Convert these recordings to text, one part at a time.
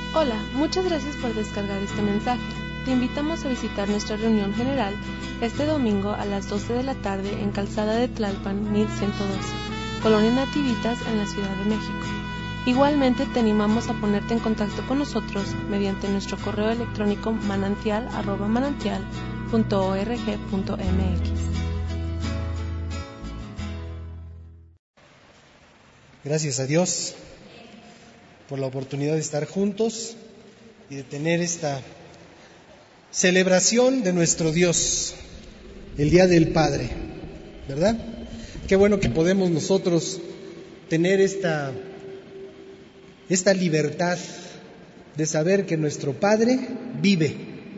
Hola, muchas gracias por descargar este mensaje. Te invitamos a visitar nuestra reunión general este domingo a las 12 de la tarde en Calzada de Tlalpan 1112, Colonia Nativitas, en la Ciudad de México. Igualmente te animamos a ponerte en contacto con nosotros mediante nuestro correo electrónico manantial@manantial.org.mx. Gracias a Dios por la oportunidad de estar juntos y de tener esta celebración de nuestro Dios, el Día del Padre, ¿verdad? Qué bueno que podemos nosotros tener esta libertad de saber que nuestro Padre vive.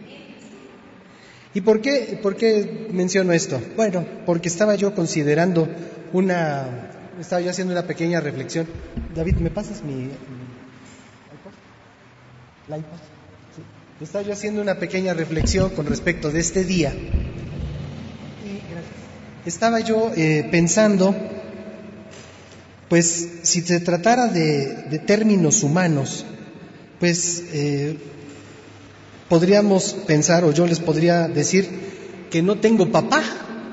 ¿Y por qué menciono esto? Bueno, porque estaba yo haciendo una pequeña reflexión. David, ¿me pasas mi iPod? ¿La iPod? Sí. Estaba yo haciendo una pequeña reflexión con respecto de este día. Y estaba yo pensando, pues si se tratara de términos humanos, pues podríamos pensar, o yo les podría decir, que no tengo papá,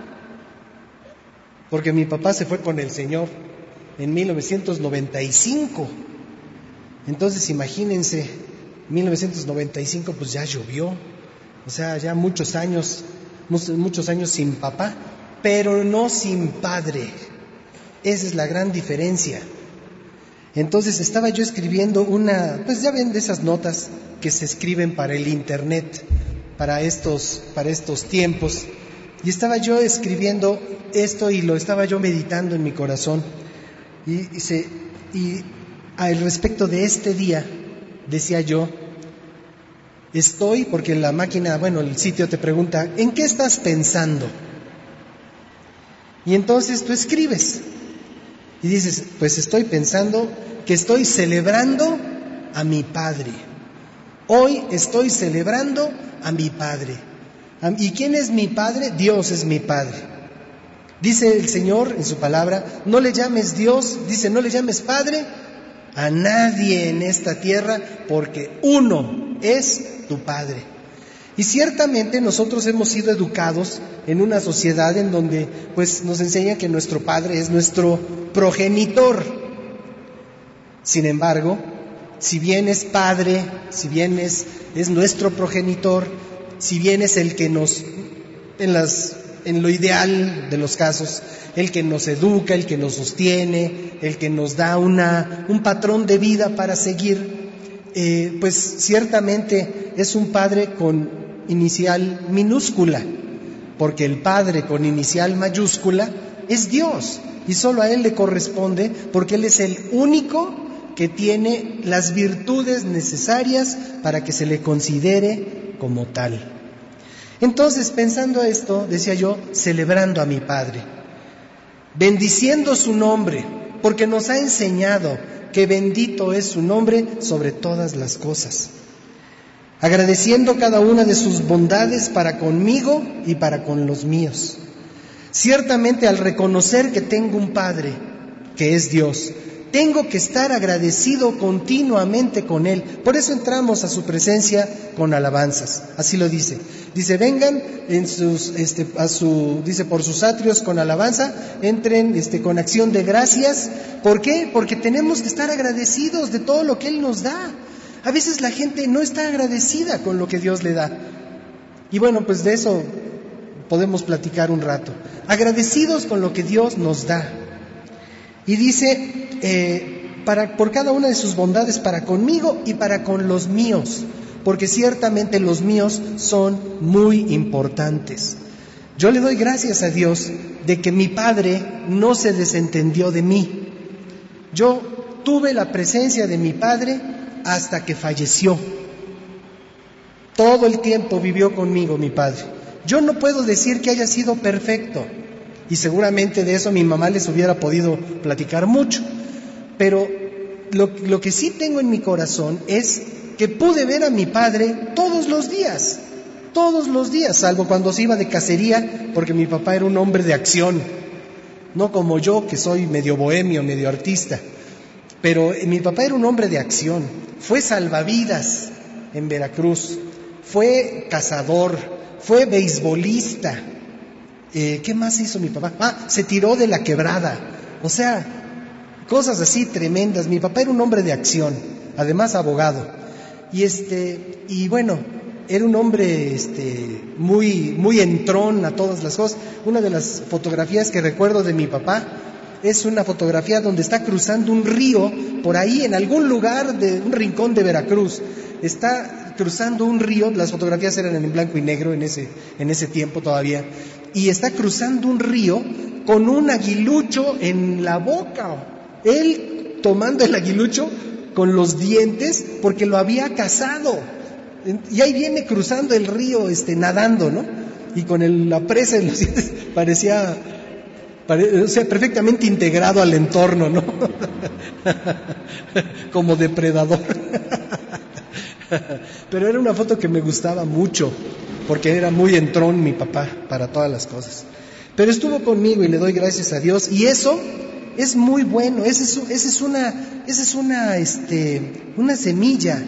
porque mi papá se fue con el Señor en 1995. Entonces imagínense, 1995 pues ya llovió, o sea, ya muchos años sin papá, pero no sin padre. Esa es la gran diferencia. Entonces estaba yo escribiendo pues ya ven de esas notas que se escriben para el internet, para estos tiempos, y estaba yo escribiendo esto y lo estaba yo meditando en mi corazón, y al respecto de este día decía yo, porque la máquina, el sitio te pregunta, ¿en qué estás pensando? Y entonces tú escribes y dices, pues estoy pensando que estoy celebrando a mi Padre. Hoy estoy celebrando a mi Padre. ¿Y quién es mi Padre? Dios es mi Padre. Dice el Señor en su palabra, no le llames Dios, dice, no le llames Padre a nadie en esta tierra, porque uno es tu Padre. Y ciertamente nosotros hemos sido educados en una sociedad en donde pues nos enseña que nuestro Padre es nuestro progenitor. Sin embargo, si bien es Padre, si bien es nuestro progenitor, si bien es el que nos, en lo ideal de los casos, el que nos educa, el que nos sostiene, el que nos da un patrón de vida para seguir, pues ciertamente es un Padre con inicial minúscula, porque el Padre con inicial mayúscula es Dios, y solo a Él le corresponde, porque Él es el único que tiene las virtudes necesarias para que se le considere como tal. Entonces, pensando esto, decía yo, celebrando a mi Padre, bendiciendo su nombre, porque nos ha enseñado que bendito es su nombre sobre todas las cosas, agradeciendo cada una de sus bondades para conmigo y para con los míos. Ciertamente, al reconocer que tengo un Padre, que es Dios, tengo que estar agradecido continuamente con Él. Por eso entramos a su presencia con alabanzas. Así lo dice. Dice, vengan dice, por sus atrios con alabanza, entren con acción de gracias. ¿Por qué? Porque tenemos que estar agradecidos de todo lo que Él nos da. A veces la gente no está agradecida con lo que Dios le da. Y bueno, pues de eso podemos platicar un rato. Agradecidos con lo que Dios nos da. Y dice, por cada una de sus bondades para conmigo y para con los míos, porque ciertamente los míos son muy importantes. Yo le doy gracias a Dios de que mi Padre no se desentendió de mí. Yo tuve la presencia de mi Padre hasta que falleció. Todo el tiempo vivió conmigo mi Padre. Yo no puedo decir que haya sido perfecto, y seguramente de eso mi mamá les hubiera podido platicar mucho, pero lo que sí tengo en mi corazón es que pude ver a mi Padre todos los días, salvo cuando se iba de cacería, porque mi papá era un hombre de acción, no como yo, que soy medio bohemio, medio artista. Pero mi papá era un hombre de acción, fue salvavidas en Veracruz, fue cazador, fue beisbolista. ¿Qué más hizo mi papá? Se tiró de la quebrada. O sea, cosas así tremendas. Mi papá era un hombre de acción, además abogado. Y bueno, era un hombre muy entrón a todas las cosas. Una de las fotografías que recuerdo de mi papá es una fotografía donde está cruzando un río por ahí en algún lugar de un rincón de Veracruz. Está cruzando un río, las fotografías eran en blanco y negro en ese tiempo todavía, y está cruzando un río con un aguilucho en la boca. Él tomando el aguilucho con los dientes porque lo había cazado. Y ahí viene cruzando el río nadando, ¿no? Y con la presa en los dientes parecía perfectamente integrado al entorno, ¿no? Como depredador. Pero era una foto que me gustaba mucho, porque era muy entrón mi papá para todas las cosas. Pero estuvo conmigo y le doy gracias a Dios, y eso es muy bueno. Esa es una semilla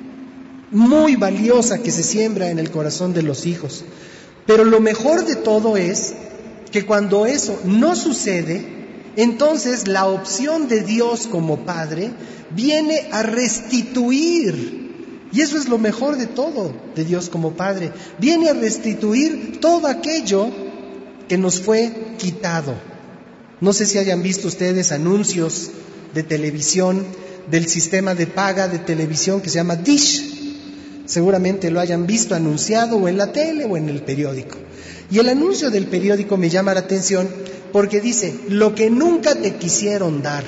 muy valiosa que se siembra en el corazón de los hijos. Pero lo mejor de todo es que cuando eso no sucede, entonces la opción de Dios como Padre viene a restituir. Y eso es lo mejor de todo de Dios como Padre. Viene a restituir todo aquello que nos fue quitado. No sé si hayan visto ustedes anuncios de televisión del sistema de paga de televisión que se llama Dish. Seguramente lo hayan visto anunciado o en la tele o en el periódico. Y el anuncio del periódico me llama la atención porque dice: lo que nunca te quisieron dar.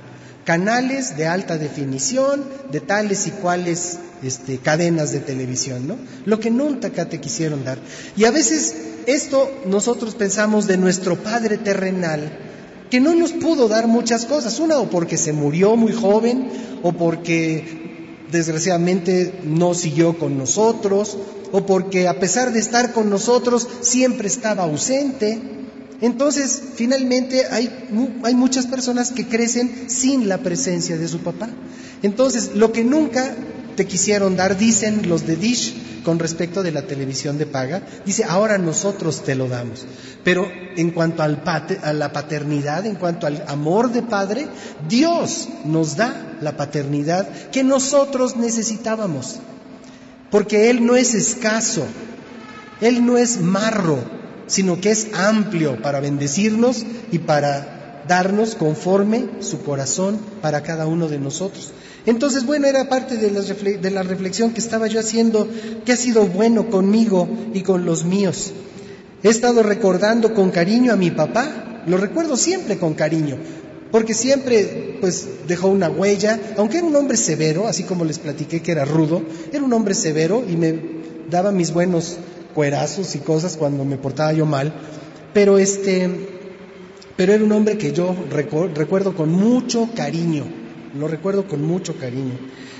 Canales de alta definición de tales y cuales cadenas de televisión, ¿no? Lo que nunca te quisieron dar. Y a veces esto nosotros pensamos de nuestro Padre terrenal, que no nos pudo dar muchas cosas. Una, o porque se murió muy joven, o porque desgraciadamente no siguió con nosotros, o porque a pesar de estar con nosotros siempre estaba ausente. Entonces, finalmente hay muchas personas que crecen sin la presencia de su papá. Entonces, lo que nunca te quisieron dar, dicen los de Dish con respecto de la televisión de paga, dice: ahora nosotros te lo damos. Pero en cuanto a la paternidad, en cuanto al amor de padre, Dios nos da la paternidad que nosotros necesitábamos. Porque Él no es escaso, Él no es marro, sino que es amplio para bendecirnos y para darnos conforme su corazón para cada uno de nosotros. Entonces, bueno, era parte de la reflexión que estaba yo haciendo, que ha sido bueno conmigo y con los míos. He estado recordando con cariño a mi papá, lo recuerdo siempre con cariño, porque siempre pues dejó una huella, aunque era un hombre severo, así como les platiqué que era rudo, era un hombre severo y me daba mis buenos cuerazos y cosas cuando me portaba yo mal, pero era un hombre que yo recuerdo con mucho cariño, lo recuerdo con mucho cariño,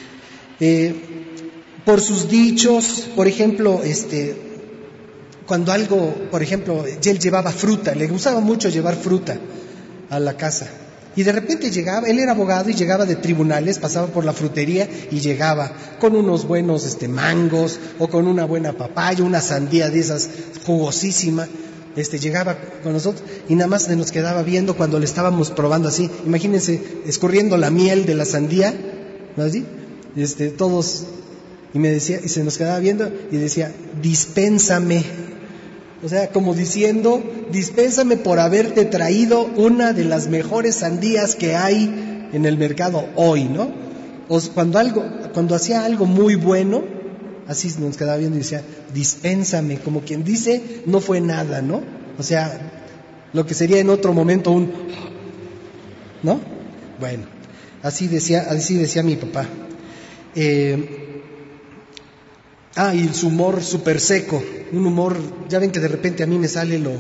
por sus dichos. Por ejemplo, cuando algo, por ejemplo, él llevaba fruta, le gustaba mucho llevar fruta a la casa, y de repente llegaba, él era abogado y llegaba de tribunales, pasaba por la frutería y llegaba con unos buenos mangos, o con una buena papaya, una sandía de esas jugosísima. Llegaba con nosotros y nada más se nos quedaba viendo cuando le estábamos probando así. Imagínense, escurriendo la miel de la sandía, ¿no? Así, todos, y me decía, y se nos quedaba viendo y decía: dispénsame. O sea, como diciendo: dispénsame por haberte traído una de las mejores sandías que hay en el mercado hoy, ¿no? O cuando hacía algo muy bueno, así nos quedaba viendo y decía: dispénsame, como quien dice, no fue nada, ¿no? O sea, lo que sería en otro momento ¿no? Bueno, así decía mi papá. Y su humor súper seco, un humor, ya ven que de repente a mí me sale lo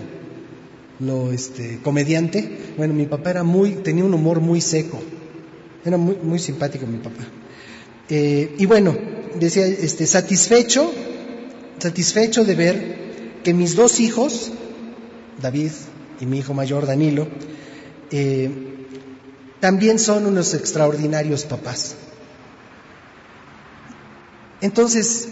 comediante. Bueno, mi papá tenía un humor muy seco, era muy, muy simpático mi papá. Y bueno, decía, satisfecho de ver que mis dos hijos, David y mi hijo mayor Danilo, también son unos extraordinarios papás. Entonces,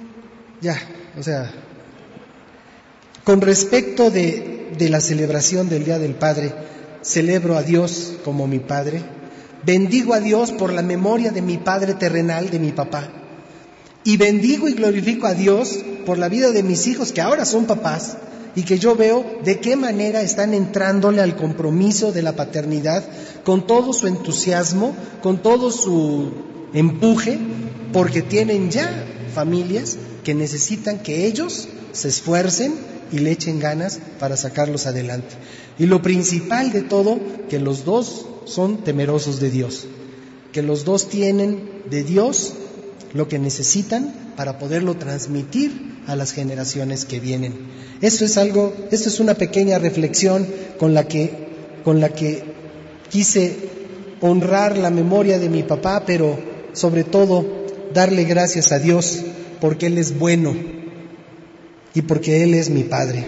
con respecto de la celebración del Día del Padre, celebro a Dios como mi Padre, bendigo a Dios por la memoria de mi Padre terrenal, de mi papá, y bendigo y glorifico a Dios por la vida de mis hijos que ahora son papás y que yo veo de qué manera están entrándole al compromiso de la paternidad con todo su entusiasmo, con todo su empuje, porque tienen ya familias que necesitan que ellos se esfuercen y le echen ganas para sacarlos adelante. Y lo principal de todo, que los dos son temerosos de Dios, que los dos tienen de Dios lo que necesitan para poderlo transmitir a las generaciones que vienen. Esto es una pequeña reflexión con la que quise honrar la memoria de mi papá, pero sobre todo darle gracias a Dios porque Él es bueno y porque Él es mi Padre.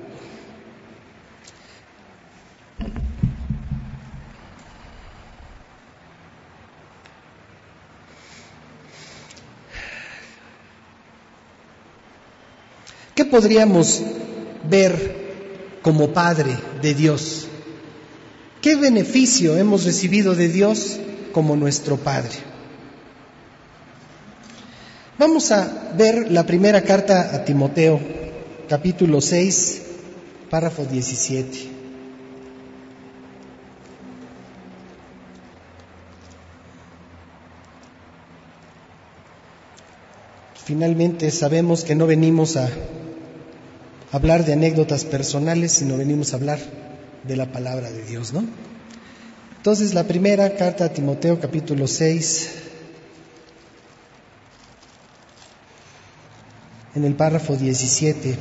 ¿Qué podríamos ver como Padre de Dios? ¿Qué beneficio hemos recibido de Dios como nuestro Padre? Vamos a ver la primera carta a Timoteo, capítulo 6, párrafo 17. Finalmente sabemos que no venimos a hablar de anécdotas personales, sino venimos a hablar de la palabra de Dios, ¿no? Entonces, la primera carta a Timoteo, capítulo 6, en el párrafo 17.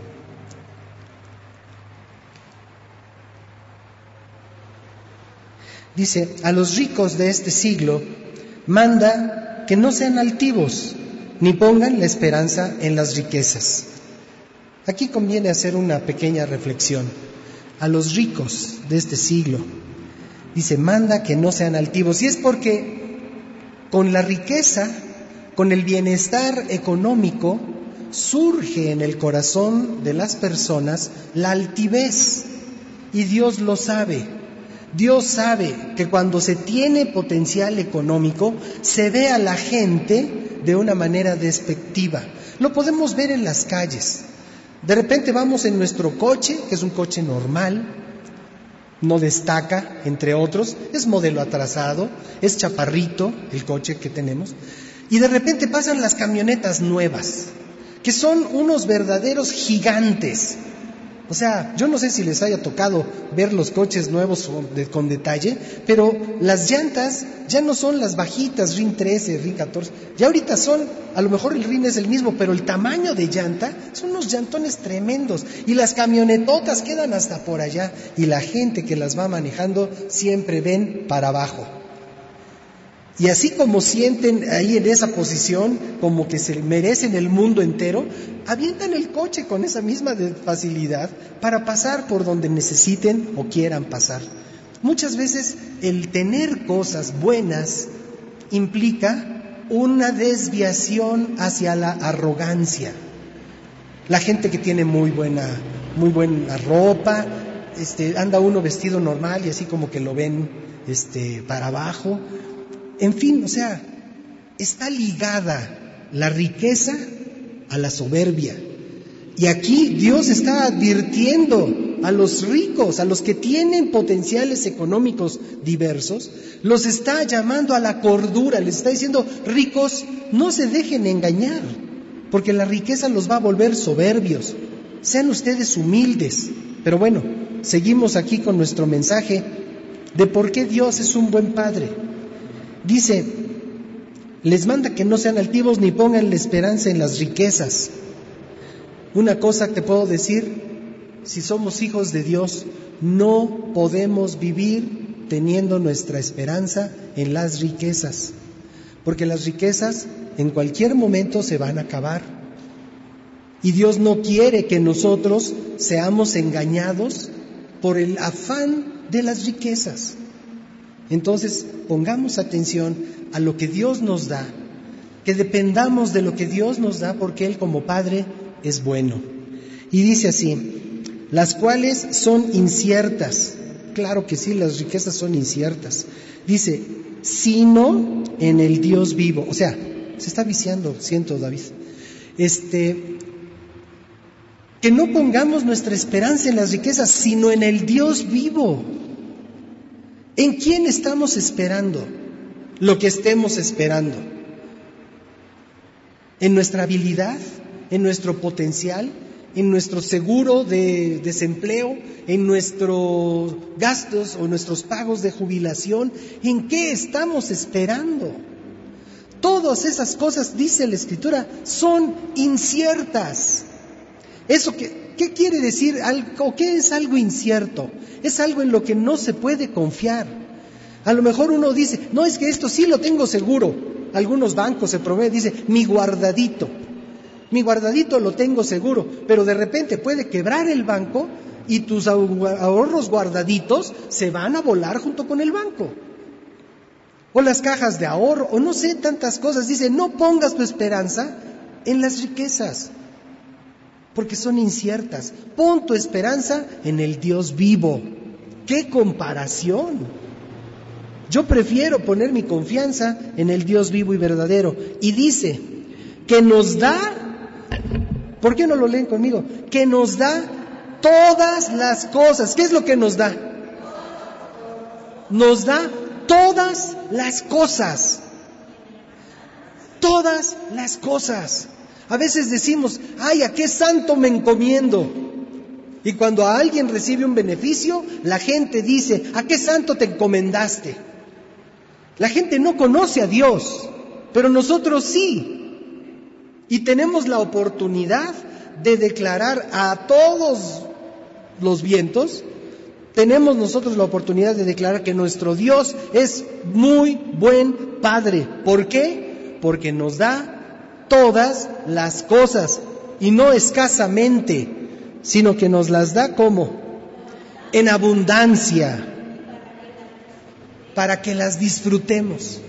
Dice: a los ricos de este siglo manda que no sean altivos, ni pongan la esperanza en las riquezas. Aquí conviene hacer una pequeña reflexión. A los ricos de este siglo, dice, manda que no sean altivos. Y es porque con la riqueza, con el bienestar económico, surge en el corazón de las personas la altivez. Y Dios lo sabe. Dios sabe que cuando se tiene potencial económico, se ve a la gente de una manera despectiva. Lo podemos ver en las calles. De repente vamos en nuestro coche, que es un coche normal, no destaca, entre otros, es modelo atrasado, es chaparrito el coche que tenemos, y de repente pasan las camionetas nuevas, que son unos verdaderos gigantes. O sea, yo no sé si les haya tocado ver los coches nuevos con detalle, pero las llantas ya no son las bajitas, RIN 13, RIN 14, ya ahorita son, a lo mejor el RIN es el mismo, pero el tamaño de llanta son unos llantones tremendos, y las camionetotas quedan hasta por allá, y la gente que las va manejando siempre ven para abajo. Y así como sienten ahí en esa posición, como que se merecen el mundo entero, avientan el coche con esa misma facilidad para pasar por donde necesiten o quieran pasar. Muchas veces el tener cosas buenas implica una desviación hacia la arrogancia. La gente que tiene muy buena ropa, anda uno vestido normal y así como que lo ven para abajo. En fin, o sea, está ligada la riqueza a la soberbia. Y aquí Dios está advirtiendo a los ricos, a los que tienen potenciales económicos diversos, los está llamando a la cordura, les está diciendo, ricos, no se dejen engañar, porque la riqueza los va a volver soberbios. Sean ustedes humildes. Pero bueno, seguimos aquí con nuestro mensaje de por qué Dios es un buen Padre. Dice, les manda que no sean altivos ni pongan la esperanza en las riquezas. Una cosa que puedo decir, si somos hijos de Dios, no podemos vivir teniendo nuestra esperanza en las riquezas, porque las riquezas en cualquier momento se van a acabar. Y Dios no quiere que nosotros seamos engañados por el afán de las riquezas. Entonces, pongamos atención a lo que Dios nos da, que dependamos de lo que Dios nos da, porque Él como Padre es bueno. Y dice así, las cuales son inciertas. Claro que sí, las riquezas son inciertas. Dice, sino en el Dios vivo. O sea, se está viciando, siento, David. Que no pongamos nuestra esperanza en las riquezas, sino en el Dios vivo. ¿En quién estamos esperando lo que estemos esperando? ¿En nuestra habilidad? ¿En nuestro potencial? ¿En nuestro seguro de desempleo? ¿En nuestros gastos o nuestros pagos de jubilación? ¿En qué estamos esperando? Todas esas cosas, dice la Escritura, son inciertas. ¿Eso qué quiere decir? ¿Qué es algo incierto? Es algo en lo que no se puede confiar. A lo mejor uno dice, no, es que esto sí lo tengo seguro. Algunos bancos se prometen, dice, mi guardadito lo tengo seguro, pero de repente puede quebrar el banco y tus ahorros guardaditos se van a volar junto con el banco. O las cajas de ahorro, o no sé, tantas cosas. Dice, no pongas tu esperanza en las riquezas, porque son inciertas. Pon tu esperanza en el Dios vivo. ¡Qué comparación! Yo prefiero poner mi confianza en el Dios vivo y verdadero. Y dice que nos da, ¿por qué no lo leen conmigo? Que nos da todas las cosas. ¿Qué es lo que nos da? Nos da todas las cosas. Todas las cosas. A veces decimos, ay, ¿a qué santo me encomiendo? Y cuando a alguien recibe un beneficio, la gente dice, ¿a qué santo te encomendaste? La gente no conoce a Dios, pero nosotros sí. Y tenemos la oportunidad de declarar a todos los vientos, tenemos nosotros la oportunidad de declarar que nuestro Dios es muy buen Padre. ¿Por qué? Porque nos da todas las cosas, y no escasamente, sino que nos las da ¿cómo? En abundancia, para que las disfrutemos,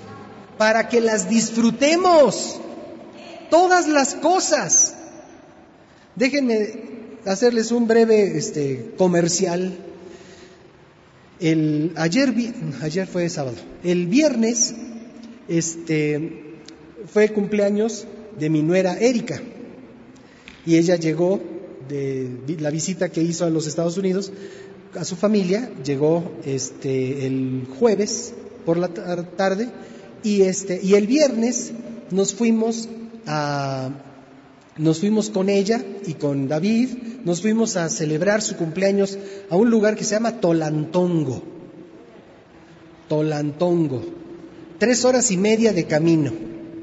todas las cosas. Déjenme hacerles un breve comercial. Ayer fue sábado. El viernes fue cumpleaños de mi nuera Erika, y ella llegó de la visita que hizo a los Estados Unidos a su familia. Llegó el jueves por la tarde, y el viernes nos fuimos con ella y con David, nos fuimos a celebrar su cumpleaños a un lugar que se llama Tolantongo, 3 horas y media de camino.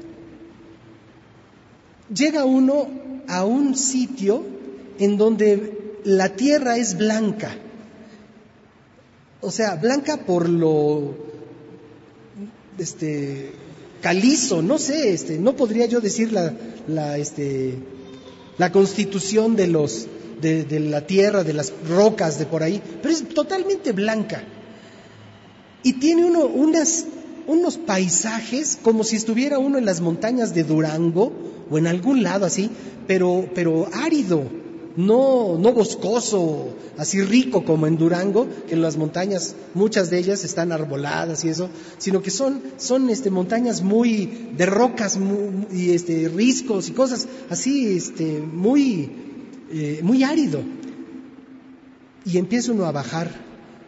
Llega uno a un sitio en donde la tierra es blanca, o sea, blanca por lo calizo, no sé, no podría yo decir la constitución de la tierra, de las rocas de por ahí, pero es totalmente blanca. Y tiene unos paisajes como si estuviera uno en las montañas de Durango o en algún lado así, pero árido, no boscoso, así rico como en Durango, que en las montañas, muchas de ellas están arboladas y eso, sino que son montañas muy de rocas y riscos y cosas así, muy árido. Y empieza uno a bajar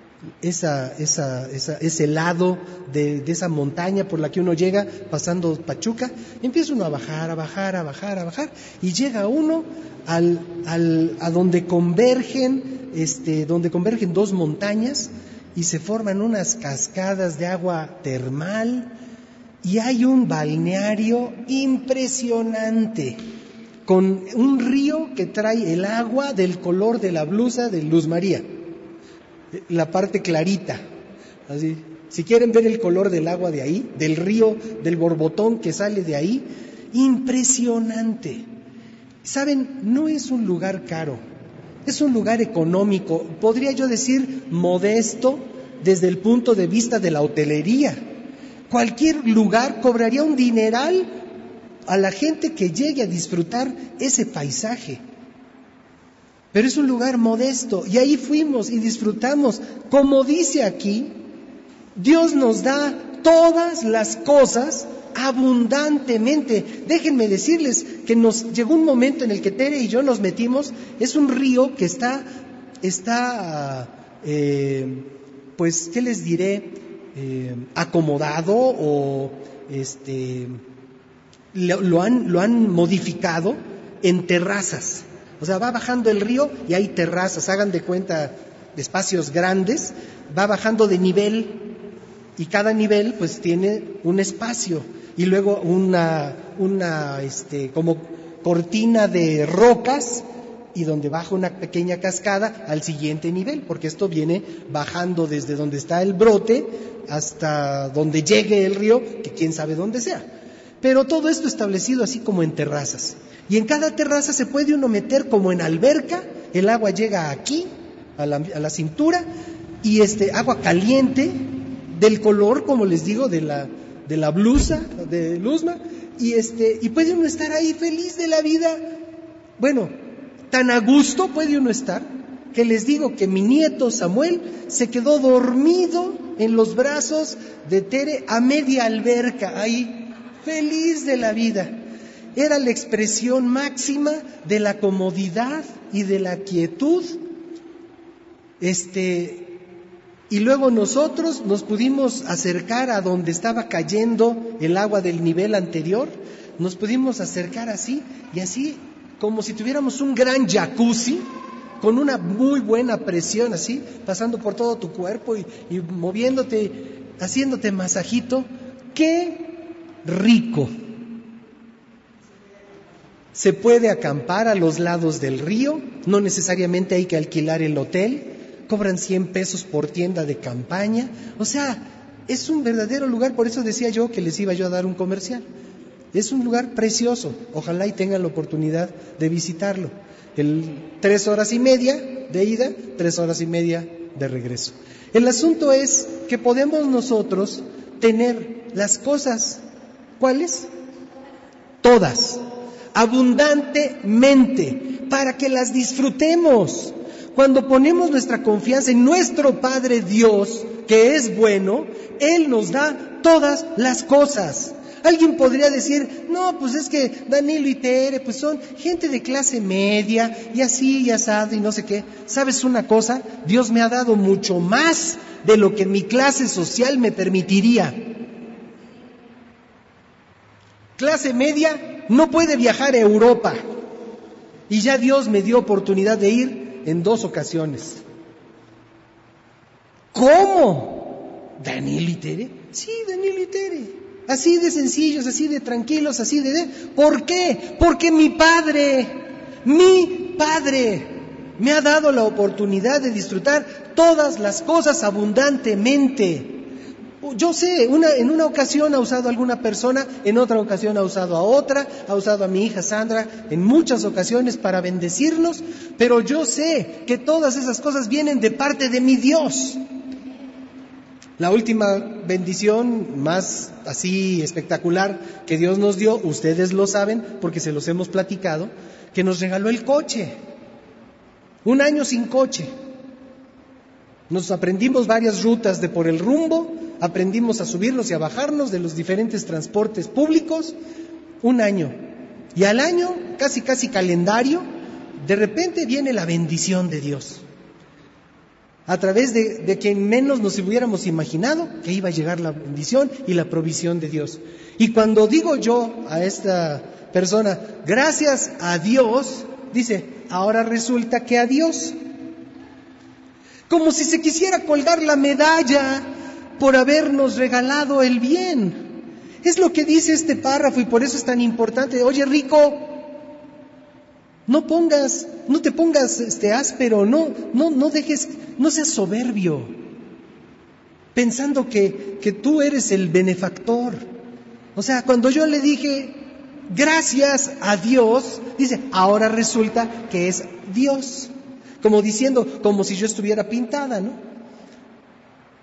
ese lado de esa montaña por la que uno llega pasando Pachuca. Empieza uno a bajar, y llega uno a donde convergen dos montañas y se forman unas cascadas de agua termal, y hay un balneario impresionante con un río que trae el agua del color de la blusa de Luz María, la parte clarita, así. Si quieren ver el color del agua de ahí, del río, del borbotón que sale de ahí, impresionante. Saben, no es un lugar caro, es un lugar económico, podría yo decir modesto, desde el punto de vista de la hotelería. Cualquier lugar cobraría un dineral a la gente que llegue a disfrutar ese paisaje. Pero es un lugar modesto y ahí fuimos y disfrutamos. Como dice aquí, Dios nos da todas las cosas abundantemente. Déjenme decirles que nos llegó un momento en el que Tere y yo nos metimos. Es un río que está pues, ¿qué les diré? Acomodado o lo han modificado en terrazas. O sea, va bajando el río y hay terrazas, hagan de cuenta, de espacios grandes, va bajando de nivel y cada nivel pues tiene un espacio y luego una como cortina de rocas y donde baja una pequeña cascada al siguiente nivel, porque esto viene bajando desde donde está el brote hasta donde llegue el río, que quién sabe dónde sea. Pero todo esto establecido así como en terrazas. Y en cada terraza se puede uno meter como en alberca, el agua llega aquí, a la cintura, y agua caliente, del color, como les digo, de la blusa de Luzma, y puede uno estar ahí feliz de la vida. Bueno, tan a gusto puede uno estar, que les digo que mi nieto Samuel se quedó dormido en los brazos de Tere a media alberca, ahí, feliz de la vida. Era la expresión máxima de la comodidad y de la quietud. Y luego nosotros nos pudimos acercar a donde estaba cayendo el agua del nivel anterior, nos pudimos acercar así, y así, como si tuviéramos un gran jacuzzi, con una muy buena presión así, pasando por todo tu cuerpo y moviéndote, haciéndote masajito. ¡Qué rico! Se puede acampar a los lados del río, no necesariamente hay que alquilar el hotel, cobran 100 pesos por tienda de campaña, o sea, es un verdadero lugar, por eso decía yo que les iba yo a dar un comercial. Es un lugar precioso, ojalá y tengan la oportunidad de visitarlo. 3 horas y media de ida, 3 horas y media de regreso. El asunto es que podemos nosotros tener las cosas, ¿cuáles? Todas, abundantemente, para que las disfrutemos. Cuando ponemos nuestra confianza en nuestro Padre Dios, que es bueno, Él nos da todas las cosas. Alguien podría decir, no, pues es que Danilo y Tere, pues son gente de clase media, y así, y asado, y no sé qué. ¿Sabes una cosa? Dios me ha dado mucho más de lo que mi clase social me permitiría. Clase media no puede viajar a Europa, y ya Dios me dio oportunidad de ir en 2 ocasiones. ¿Cómo? ¿Danilo y Tere? Sí, Danilo y Tere. Así de sencillos, así de tranquilos, así de... ¿Por qué? Porque mi Padre me ha dado la oportunidad de disfrutar todas las cosas abundantemente. Yo sé, en una ocasión ha usado a alguna persona, en otra ocasión ha usado a otra, ha usado a mi hija Sandra, en muchas ocasiones para bendecirnos, pero yo sé que todas esas cosas vienen de parte de mi Dios. La última bendición más así espectacular que Dios nos dio, ustedes lo saben porque se los hemos platicado, que nos regaló el coche. 1 año sin coche. Nos aprendimos varias rutas de por el rumbo, aprendimos a subirnos y a bajarnos de los diferentes transportes públicos. 1 año. Y al año, casi calendario, de repente viene la bendición de Dios. A través de quien menos nos hubiéramos imaginado que iba a llegar la bendición y la provisión de Dios. Y cuando digo yo a esta persona, gracias a Dios, dice, ahora resulta que a Dios. Como si se quisiera colgar la medalla por habernos regalado el bien. Es lo que dice este párrafo y por eso es tan importante. Oye, rico, no te pongas áspero, no seas soberbio, pensando que tú eres el benefactor. O sea, cuando yo le dije, gracias a Dios, dice, ahora resulta que es Dios. Como diciendo, como si yo estuviera pintada, ¿no?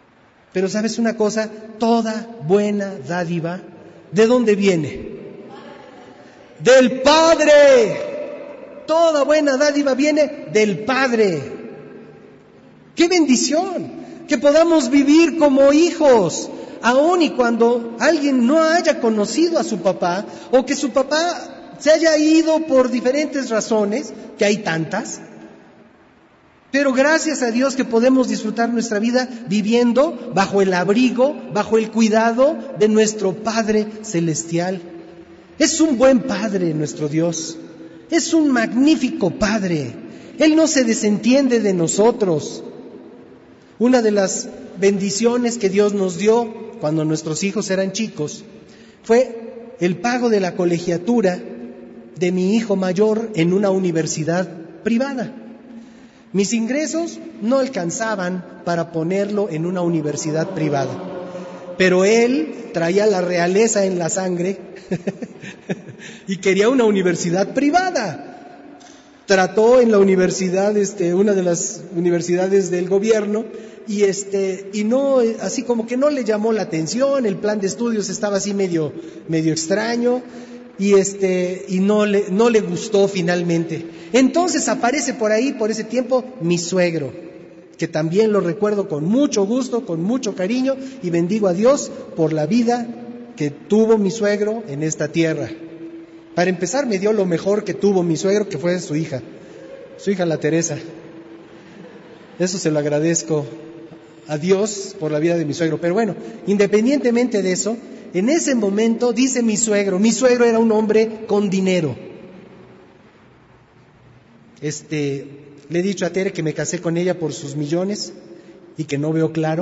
Pero ¿sabes una cosa? Toda buena dádiva, ¿de dónde viene? ¡Del Padre! Toda buena dádiva viene del Padre. ¡Qué bendición! Que podamos vivir como hijos, aun y cuando alguien no haya conocido a su papá, o que su papá se haya ido por diferentes razones, que hay tantas. Pero gracias a Dios que podemos disfrutar nuestra vida viviendo bajo el abrigo, bajo el cuidado de nuestro Padre Celestial. Es un buen Padre nuestro Dios, es un magnífico Padre. Él no se desentiende de nosotros. Una de las bendiciones que Dios nos dio cuando nuestros hijos eran chicos fue el pago de la colegiatura de mi hijo mayor en una universidad privada. Mis ingresos no alcanzaban para ponerlo en una universidad privada, pero él traía la realeza en la sangre y quería una universidad privada. Trató en la universidad, una de las universidades del gobierno, y no, así como que no le llamó la atención, el plan de estudios estaba así medio extraño, y no le gustó finalmente. Entonces aparece por ahí, por ese tiempo, mi suegro, que también lo recuerdo con mucho gusto, con mucho cariño, y bendigo a Dios por la vida que tuvo mi suegro en esta tierra. Para empezar, me dio lo mejor que tuvo mi suegro, que fue su hija la Teresa. Eso se lo agradezco a Dios por la vida de mi suegro. Pero bueno, independientemente de eso, en ese momento dice mi suegro era un hombre con dinero. Le he dicho a Tere que me casé con ella por sus millones y que no veo claro.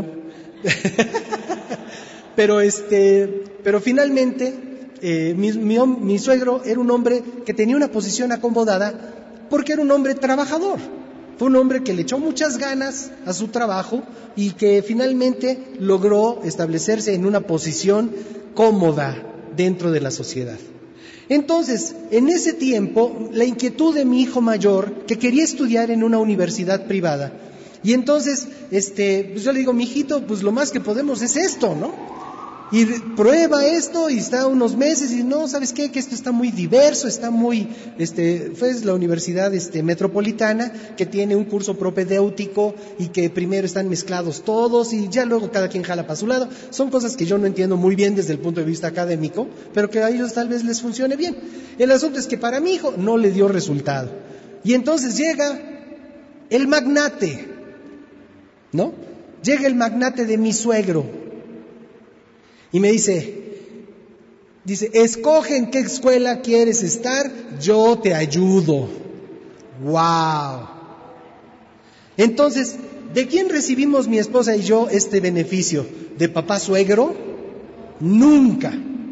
pero finalmente mi suegro era un hombre que tenía una posición acomodada porque era un hombre trabajador. Fue un hombre que le echó muchas ganas a su trabajo y que finalmente logró establecerse en una posición cómoda dentro de la sociedad. Entonces, en ese tiempo, la inquietud de mi hijo mayor, que quería estudiar en una universidad privada, y entonces, pues yo le digo, mijito, pues lo más que podemos es esto, ¿no? Y prueba esto y está unos meses y no, ¿sabes qué? Que esto está muy diverso, está muy, fue la universidad metropolitana que tiene un curso propedéutico y que primero están mezclados todos y ya luego cada quien jala para su lado. Son cosas que yo no entiendo muy bien desde el punto de vista académico, pero que a ellos tal vez les funcione bien. El asunto es que para mi hijo no le dio resultado. Y entonces llega el magnate, ¿no? Llega el magnate de mi suegro. Y me dice, escoge en qué escuela quieres estar, yo te ayudo. ¡Wow! Entonces, ¿de quién recibimos mi esposa y yo este beneficio? ¿De papá suegro? Nunca.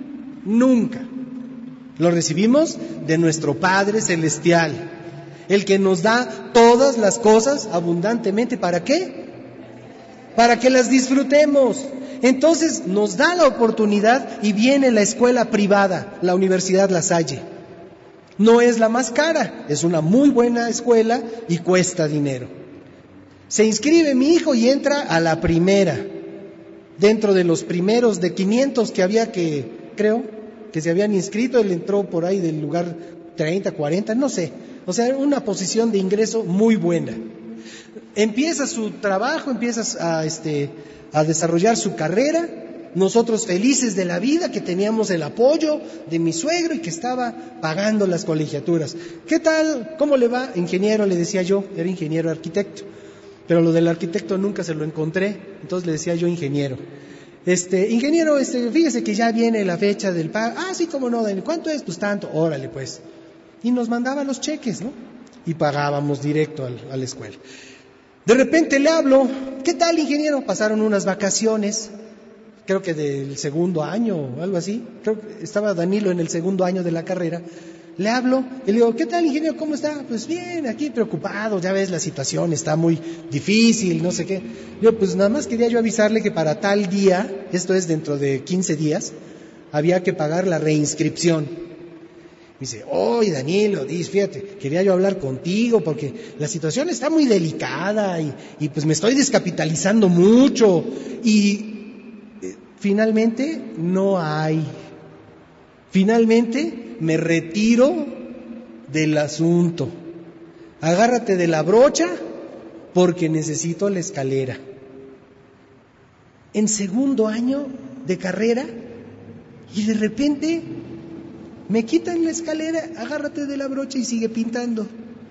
Lo recibimos de nuestro Padre Celestial, el que nos da todas las cosas abundantemente. ¿Para qué? Para que las disfrutemos. Entonces nos da la oportunidad y viene la escuela privada, la Universidad La Salle. No es la más cara, es una muy buena escuela y cuesta dinero. Se inscribe mi hijo y entra a la primera. Dentro de los primeros de 500 que había creo, que se habían inscrito, él entró por ahí del lugar 30, 40, no sé. O sea, una posición de ingreso muy buena. Empieza su trabajo, empieza a desarrollar su carrera, nosotros felices de la vida, que teníamos el apoyo de mi suegro y que estaba pagando las colegiaturas. ¿Qué tal? ¿Cómo le va? Ingeniero, le decía yo, era ingeniero arquitecto, pero lo del arquitecto nunca se lo encontré, entonces le decía yo ingeniero. Ingeniero, fíjese que ya viene la fecha del pago. Ah, sí, cómo no, ¿cuánto es? Pues tanto, órale pues. Y nos mandaba los cheques, ¿no? Y pagábamos directo a la escuela. De repente le hablo, ¿qué tal, ingeniero? Pasaron unas vacaciones, creo que del segundo año o algo así, creo que estaba Danilo en el segundo año de la carrera. Le hablo y le digo, ¿qué tal, ingeniero? ¿Cómo está? Pues bien, aquí preocupado, ya ves, la situación está muy difícil, no sé qué. Yo, pues nada más quería yo avisarle que para tal día, esto es dentro de 15 días, había que pagar la reinscripción. Me dice, oye Danilo, fíjate, quería yo hablar contigo porque la situación está muy delicada y pues me estoy descapitalizando mucho y finalmente no hay. Finalmente me retiro del asunto. Agárrate de la brocha porque necesito la escalera. En segundo año de carrera y de repente me quitan la escalera, agárrate de la brocha y sigue pintando.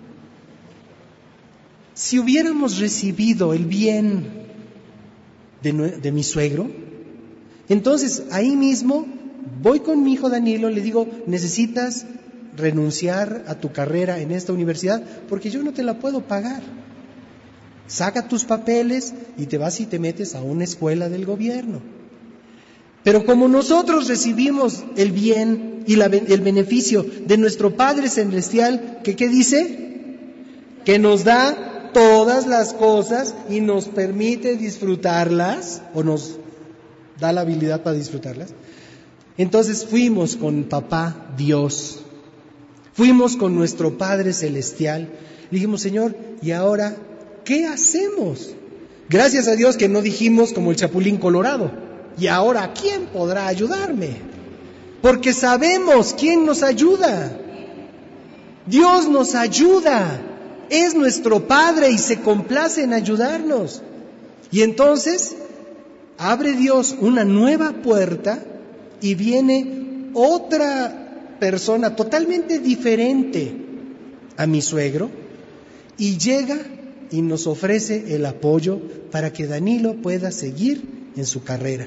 Si hubiéramos recibido el bien de mi suegro, entonces ahí mismo voy con mi hijo Danilo, le digo, necesitas renunciar a tu carrera en esta universidad porque yo no te la puedo pagar. Saca tus papeles y te vas y te metes a una escuela del gobierno. Pero como nosotros recibimos el bien y el beneficio de nuestro Padre Celestial, ¿qué dice? Que nos da todas las cosas y nos permite disfrutarlas, o nos da la habilidad para disfrutarlas. Entonces fuimos con Papá Dios, fuimos con nuestro Padre Celestial, le dijimos, Señor, ¿y ahora qué hacemos? Gracias a Dios que no dijimos como el Chapulín Colorado, ¿y ahora quién podrá ayudarme? Porque sabemos quién nos ayuda. Dios nos ayuda, es nuestro Padre y se complace en ayudarnos. Y entonces abre Dios una nueva puerta y viene otra persona totalmente diferente a mi suegro y llega y nos ofrece el apoyo para que Danilo pueda seguir en su carrera.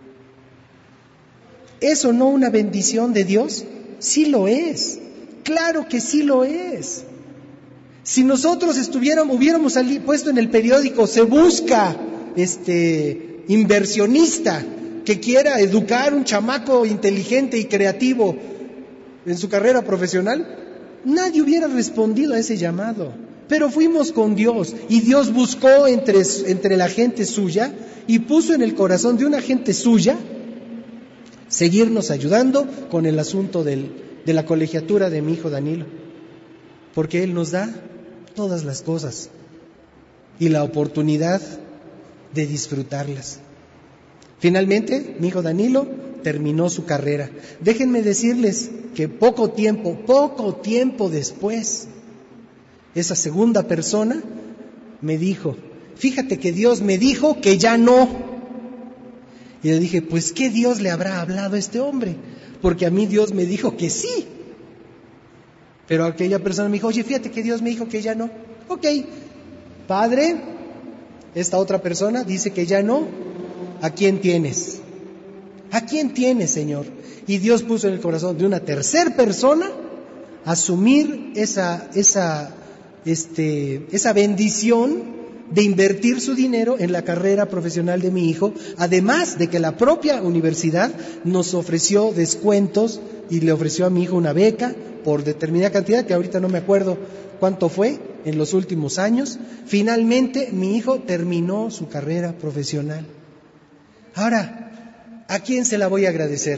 ¿Es o no una bendición de Dios? Sí lo es, claro que sí lo es. Si nosotros hubiéramos puesto en el periódico, se busca inversionista que quiera educar un chamaco inteligente y creativo en su carrera profesional, nadie hubiera respondido a ese llamado. Pero fuimos con Dios y Dios buscó entre la gente suya y puso en el corazón de una gente suya seguirnos ayudando con el asunto de la colegiatura de mi hijo Danilo, porque Él nos da todas las cosas y la oportunidad de disfrutarlas. Finalmente, mi hijo Danilo terminó su carrera. Déjenme decirles que poco tiempo después, esa segunda persona me dijo, fíjate que Dios me dijo que ya no. Y yo dije, pues ¿qué Dios le habrá hablado a este hombre? Porque a mí Dios me dijo que sí. Pero aquella persona me dijo, oye, fíjate que Dios me dijo que ya no. Ok, Padre, esta otra persona dice que ya no. ¿A quién tienes? ¿A quién tienes, Señor? Y Dios puso en el corazón de una tercera persona asumir esa bendición de invertir su dinero en la carrera profesional de mi hijo, además de que la propia universidad nos ofreció descuentos y le ofreció a mi hijo una beca por determinada cantidad, que ahorita no me acuerdo cuánto fue en los últimos años. Finalmente mi hijo terminó su carrera profesional. Ahora, ¿a quién se la voy a agradecer?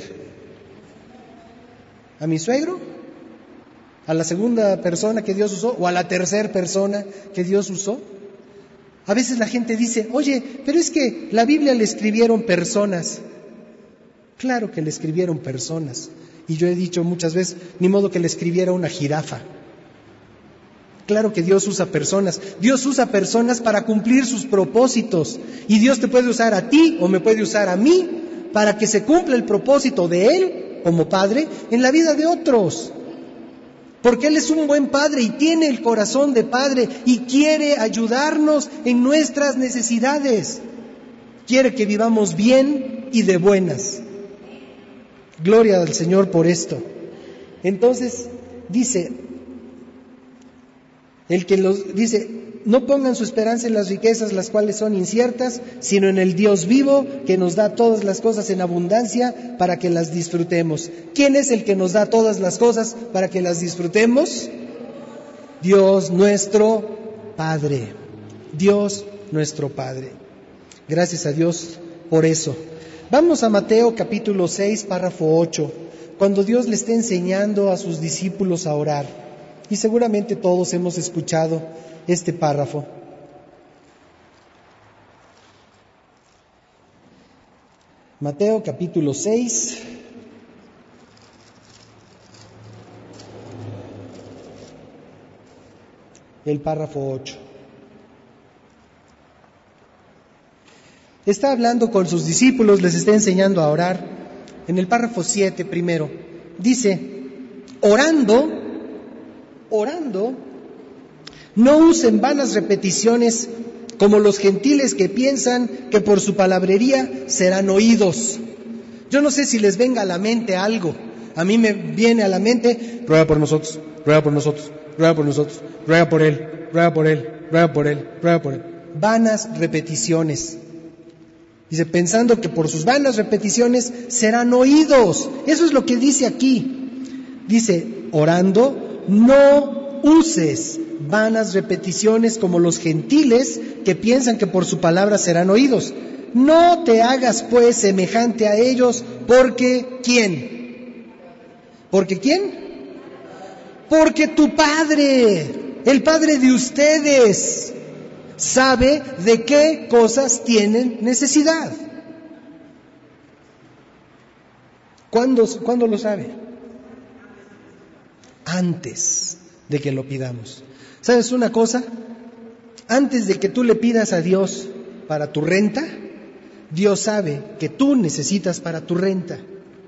¿A mi suegro? ¿A la segunda persona que Dios usó? ¿O a la tercera persona que Dios usó? A veces la gente dice, oye, pero es que la Biblia le escribieron personas. Claro que le escribieron personas. Y yo he dicho muchas veces, ni modo que le escribiera una jirafa. Claro que Dios usa personas. Dios usa personas para cumplir sus propósitos. Y Dios te puede usar a ti o me puede usar a mí para que se cumpla el propósito de Él como Padre en la vida de otros. Porque Él es un buen Padre y tiene el corazón de Padre y quiere ayudarnos en nuestras necesidades. Quiere que vivamos bien y de buenas. Gloria al Señor por esto. Entonces, dice, no pongan su esperanza en las riquezas, las cuales son inciertas, sino en el Dios vivo, que nos da todas las cosas en abundancia para que las disfrutemos. ¿Quién es el que nos da todas las cosas para que las disfrutemos? Dios nuestro Padre. Dios nuestro Padre. Gracias a Dios por eso. Vamos a Mateo capítulo 6, párrafo 8, cuando Dios le está enseñando a sus discípulos a orar. Y seguramente todos hemos escuchado este párrafo. Mateo capítulo 6, el párrafo 8. Está hablando con sus discípulos, les está enseñando a orar. En el párrafo 7 primero, dice, orando, no usen vanas repeticiones como los gentiles que piensan que por su palabrería serán oídos. Yo no sé si les venga a la mente algo. A mí me viene a la mente, ruega por nosotros, ruega por nosotros, ruega por nosotros, ruega por él, ruega por él, ruega por él, ruega por él. Vanas repeticiones. Dice, pensando que por sus vanas repeticiones serán oídos. Eso es lo que dice aquí. Dice, orando, no uses vanas repeticiones como los gentiles que piensan que por su palabra serán oídos. No te hagas pues semejante a ellos, porque ¿quién? ¿Porque quién? Porque tu Padre, el Padre de ustedes, sabe de qué cosas tienen necesidad. ¿Cuándo lo sabe? Antes de que lo pidamos. ¿Sabes una cosa? Antes de que tú le pidas a Dios para tu renta, Dios sabe que tú necesitas para tu renta.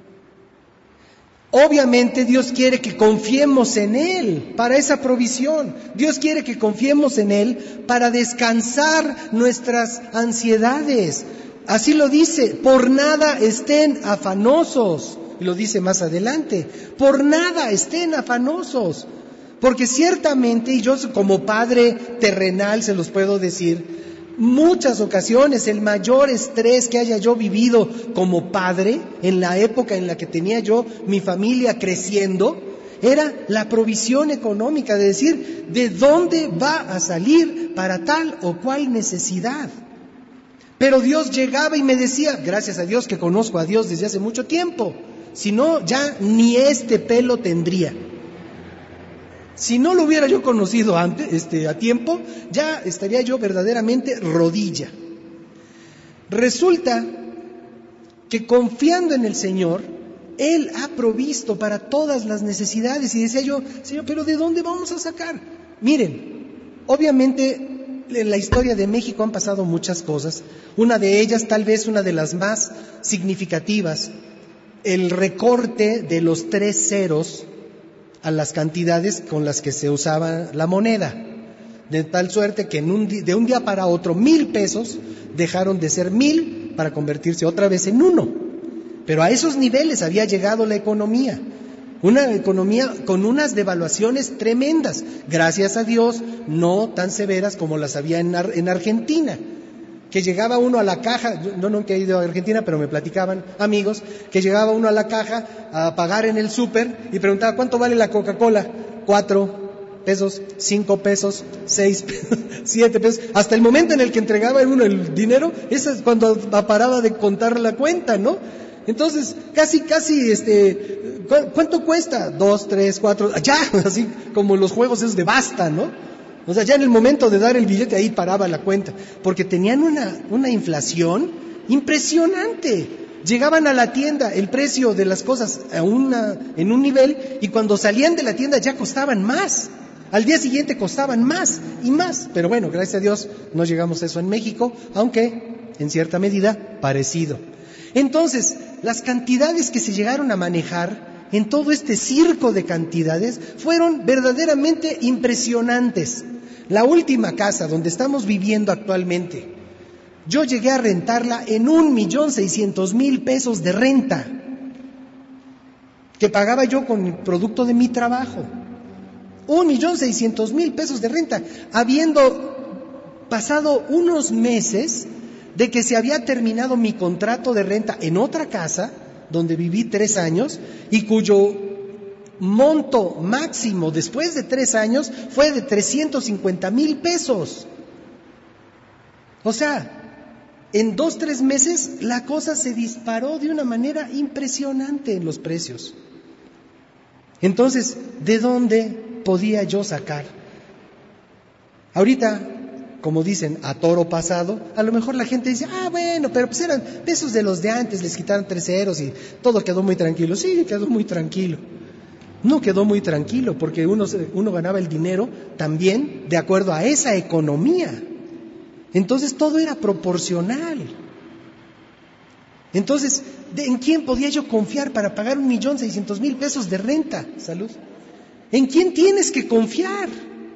Obviamente Dios quiere que confiemos en Él para esa provisión. Dios quiere que confiemos en Él para descansar nuestras ansiedades. Así lo dice, por nada estén afanosos. Y lo dice más adelante, por nada estén afanosos. Porque ciertamente, y yo como padre terrenal se los puedo decir, muchas ocasiones el mayor estrés que haya yo vivido como padre, en la época en la que tenía yo mi familia creciendo, era la provisión económica, de decir, ¿de dónde va a salir para tal o cual necesidad? Pero Dios llegaba y me decía, gracias a Dios que conozco a Dios desde hace mucho tiempo, si no ya ni este pelo tendría. Si no lo hubiera yo conocido antes, a tiempo, ya estaría yo verdaderamente rodilla. Resulta que confiando en el Señor, Él ha provisto para todas las necesidades. Y decía yo, Señor, ¿pero de dónde vamos a sacar? Miren, obviamente en la historia de México han pasado muchas cosas. Una de ellas, tal vez una de las más significativas, el recorte de los 3 ceros a las cantidades con las que se usaba la moneda, de tal suerte que de un día para otro 1,000 pesos dejaron de ser 1,000 para convertirse otra vez en 1. Pero a esos niveles había llegado la economía, una economía con unas devaluaciones tremendas, gracias a Dios no tan severas como las había en Argentina. Que llegaba uno a la caja, yo nunca he ido a Argentina, pero me platicaban amigos, que llegaba uno a la caja a pagar en el súper y preguntaba, ¿cuánto vale la Coca-Cola? 4 pesos, 5 pesos, 6 pesos, 7 pesos. Hasta el momento en el que entregaba uno el dinero, esa es cuando paraba de contar la cuenta, ¿no? Entonces, casi, ¿cuánto cuesta? 2, 3, 4, ya, así como los juegos esos de basta, ¿no? O sea, ya en el momento de dar el billete ahí paraba la cuenta, porque tenían una inflación impresionante. Llegaban a la tienda, el precio de las cosas en un nivel, y cuando salían de la tienda ya costaban más. Al día siguiente costaban más y más. Pero bueno, gracias a Dios no llegamos a eso en México, aunque en cierta medida parecido. Entonces, las cantidades que se llegaron a manejar en todo este circo de cantidades fueron verdaderamente impresionantes. La última casa donde estamos viviendo actualmente, yo llegué a rentarla en 1,600,000 pesos de renta, que pagaba yo con el producto de mi trabajo. 1,600,000 pesos de renta, habiendo pasado unos meses de que se había terminado mi contrato de renta en otra casa, donde viví 3 años, y cuyo monto máximo después de 3 años fue de 350,000 pesos. O sea, en 2-3 meses la cosa se disparó de una manera impresionante en los precios. Entonces, ¿de dónde podía yo sacar? Ahorita, como dicen, a toro pasado, a lo mejor la gente dice, bueno, pero pues eran pesos de los de antes, les quitaron 3 ceros y todo quedó muy tranquilo. Sí, quedó muy tranquilo. No quedó muy tranquilo, porque uno ganaba el dinero también de acuerdo a esa economía. Entonces todo era proporcional. Entonces, ¿en quién podía yo confiar para pagar 1,600,000 pesos de renta? Salud. ¿En quién tienes que confiar?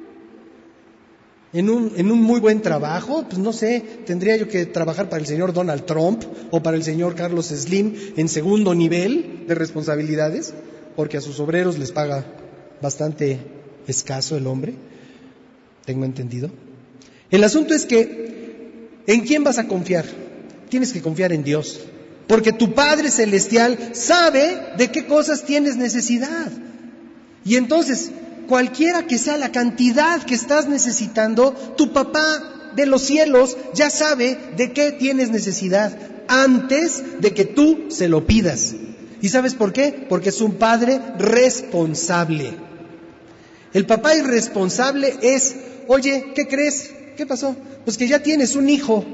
¿En un muy buen trabajo? Pues no sé, tendría yo que trabajar para el señor Donald Trump o para el señor Carlos Slim en segundo nivel de responsabilidades, porque a sus obreros les paga bastante escaso el hombre, tengo entendido. El asunto es que, ¿en quién vas a confiar? Tienes que confiar en Dios, porque tu Padre Celestial sabe de qué cosas tienes necesidad. Y entonces, cualquiera que sea la cantidad que estás necesitando, tu papá de los cielos ya sabe de qué tienes necesidad antes de que tú se lo pidas. ¿Y sabes por qué? Porque es un padre responsable. El papá irresponsable es, oye, ¿qué crees? ¿Qué pasó? Pues que ya tienes un hijo.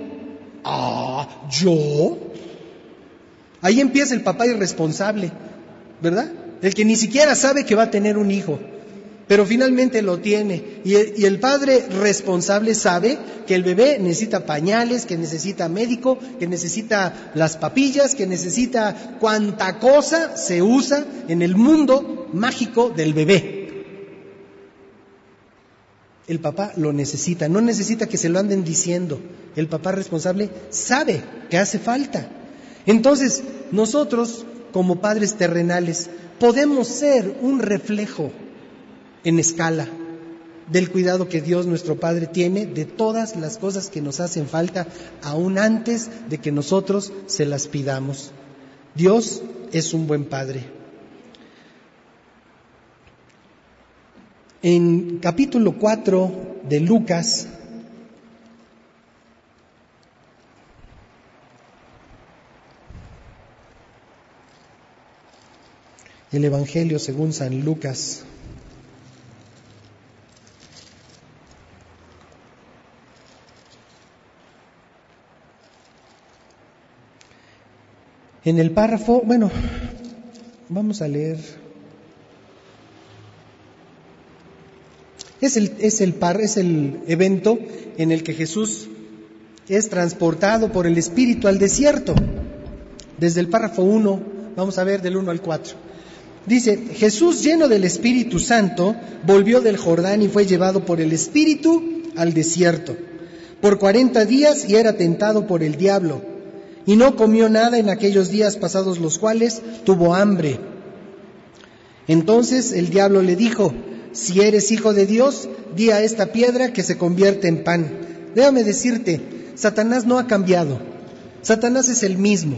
¿Yo? Ahí empieza el papá irresponsable, ¿verdad? El que ni siquiera sabe que va a tener un hijo, pero finalmente lo tiene. Y el padre responsable sabe que el bebé necesita pañales, que necesita médico, que necesita las papillas, que necesita cuanta cosa se usa en el mundo mágico del bebé. El papá lo necesita, no necesita que se lo anden diciendo. El papá responsable sabe que hace falta. Entonces, nosotros, como padres terrenales, podemos ser un reflejo en escala del cuidado que Dios nuestro Padre tiene de todas las cosas que nos hacen falta, aún antes de que nosotros se las pidamos. Dios es un buen Padre. En capítulo 4 de Lucas, el Evangelio según San Lucas, en el párrafo, vamos a leer. Es el evento en el que Jesús es transportado por el Espíritu al desierto. Desde el párrafo 1, vamos a ver del 1 al 4. Dice, Jesús, lleno del Espíritu Santo, volvió del Jordán y fue llevado por el Espíritu al desierto por 40 días y era tentado por el diablo. Y no comió nada en aquellos días, pasados los cuales tuvo hambre. Entonces el diablo le dijo, si eres hijo de Dios, di a esta piedra que se convierte en pan. Déjame decirte, Satanás no ha cambiado. Satanás es el mismo.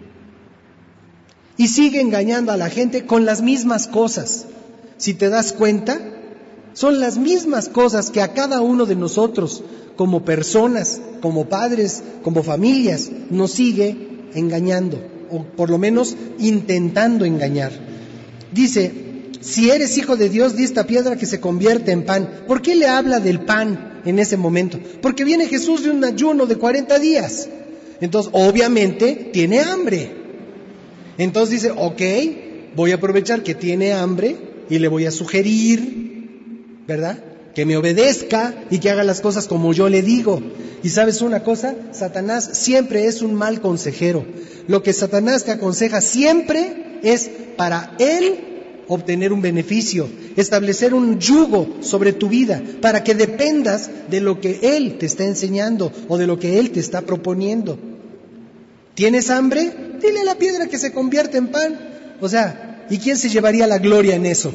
Y sigue engañando a la gente con las mismas cosas. Si te das cuenta, son las mismas cosas que a cada uno de nosotros, como personas, como padres, como familias, nos sigue engañando, o por lo menos intentando engañar. Dice, si eres hijo de Dios, di esta piedra que se convierte en pan. ¿Por qué le habla del pan en ese momento? Porque viene Jesús de un ayuno de 40 días. Entonces, obviamente, tiene hambre. Entonces dice, voy a aprovechar que tiene hambre y le voy a sugerir, ¿verdad?, que me obedezca y que haga las cosas como yo le digo. Y ¿sabes una cosa? Satanás siempre es un mal consejero. Lo que Satanás te aconseja siempre es para él obtener un beneficio, establecer un yugo sobre tu vida, para que dependas de lo que él te está enseñando o de lo que él te está proponiendo. ¿Tienes hambre? Dile a la piedra que se convierte en pan. ¿Y quién se llevaría la gloria en eso?